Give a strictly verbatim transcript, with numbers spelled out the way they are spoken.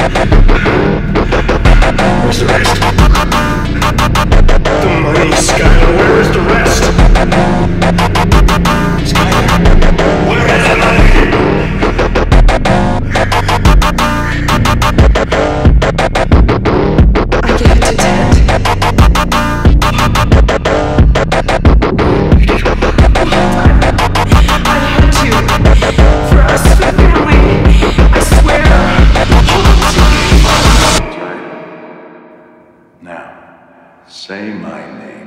Where's the rest? The money, Skylar, where is the rest? Skylar, where is the money? I gave it to Ted. I had to. For us, for the family. I swear. Now, say my name.